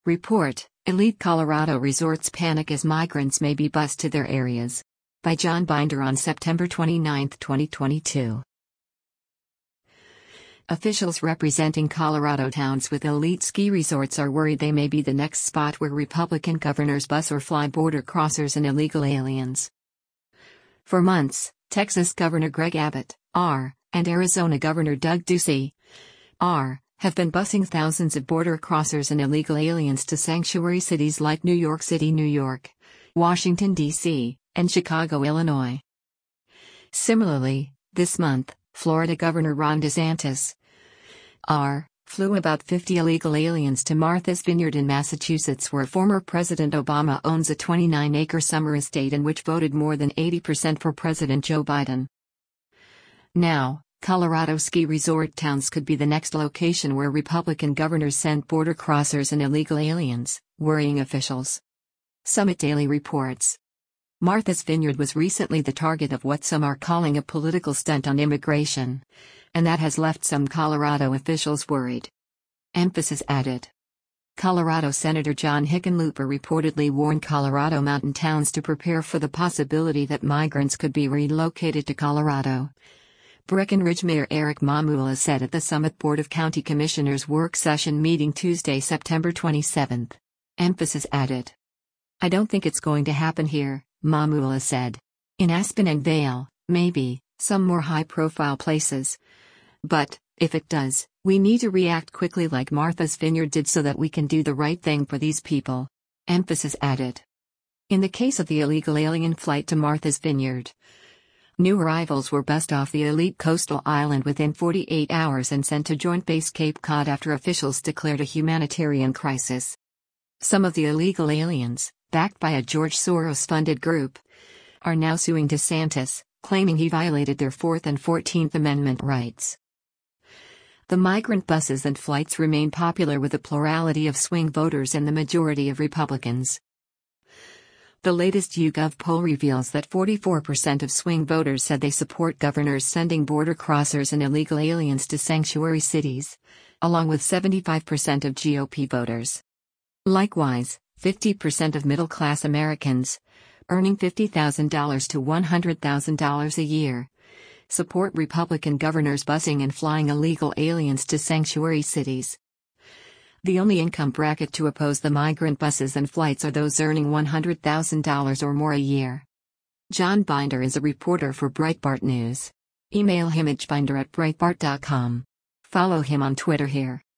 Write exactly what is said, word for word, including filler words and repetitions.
Report: Elite Colorado resorts panic as migrants may be bused to their areas. By John Binder on September twenty-ninth, twenty twenty-two. Officials representing Colorado towns with elite ski resorts are worried they may be the next spot where Republican governors bus or fly border crossers and illegal aliens. For months, Texas Governor Greg Abbott, R, and Arizona Governor Doug Ducey, R, have been busing thousands of border crossers and illegal aliens to sanctuary cities like New York City, New York, Washington, D C, and Chicago, Illinois. Similarly, this month, Florida Governor Ron DeSantis, R, flew about fifty illegal aliens to Martha's Vineyard in Massachusetts, where former President Obama owns a twenty-nine acre summer estate and which voted more than eighty percent for President Joe Biden. Now, Colorado ski resort towns could be the next location where Republican governors send border crossers and illegal aliens, worrying officials. Summit Daily reports. Martha's Vineyard was recently the target of what some are calling a political stunt on immigration, and that has left some Colorado officials worried. Emphasis added. Colorado Senator John Hickenlooper reportedly warned Colorado mountain towns to prepare for the possibility that migrants could be relocated to Colorado. Breckenridge Mayor Eric Mamula said at the Summit Board of County Commissioners work session meeting Tuesday, September twenty-seventh. Emphasis added. I don't think it's going to happen here, Mamula said. In Aspen and Vail, maybe, some more high-profile places. But, if it does, we need to react quickly like Martha's Vineyard did so that we can do the right thing for these people. Emphasis added. In the case of the illegal alien flight to Martha's Vineyard, new arrivals were bussed off the elite coastal island within forty-eight hours and sent to Joint Base Cape Cod after officials declared a humanitarian crisis. Some of the illegal aliens, backed by a George Soros-funded group, are now suing DeSantis, claiming he violated their Fourth and Fourteenth Amendment rights. The migrant buses and flights remain popular with a plurality of swing voters and the majority of Republicans. The latest YouGov poll reveals that forty-four percent of swing voters said they support governors sending border crossers and illegal aliens to sanctuary cities, along with seventy-five percent of G O P voters. Likewise, fifty percent of middle-class Americans, earning fifty thousand dollars to one hundred thousand dollars a year, support Republican governors busing and flying illegal aliens to sanctuary cities. The only income bracket to oppose the migrant buses and flights are those earning one hundred thousand dollars or more a year. John Binder is a reporter for Breitbart News. Email him at binder at breitbart dot com. Follow him on Twitter here.